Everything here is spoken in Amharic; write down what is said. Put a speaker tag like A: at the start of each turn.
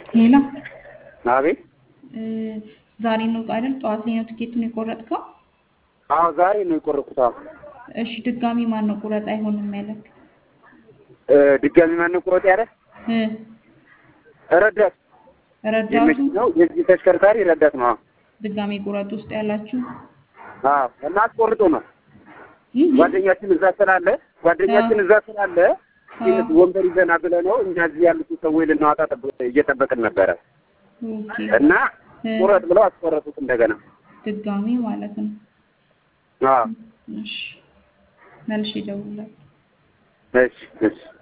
A: ሄሎ
B: አቤት
A: ዛሬ ነው አይደል? ጠዋት ላይ ነው ትኬቱን የቆረጥከው?
B: አዎ ዛሬ ነው የቆረጥኩት።
A: እሺ ድጋሚ ማን ነው ቁረጥ አይሆንም ያለክ?
B: ድጋሚ ማን ነው ቁረጥ ያለ? ረዳት
A: ረዳቱ
B: ነው የዚህ ተሽከርካሪ ረዳት ነው።
A: ድጋሚ ቁረጥ ውስጥ ያላችሁ?
B: አዎ እና አስቆርጦ ነው ጓደኛችን እዛ ስላለ ወንበር ይዘና ብለህ ነው እኛ እዚህ ያሉት ሰዎች ልናወጣ እየጠበቅን ነበረ እና ቁረጥ ብለው አስቆረጡት እንደገና
A: ድጋሚ ማለት ነው።
B: አዎ
A: እሺ መልሼ እደውላለሁ።
B: እሺ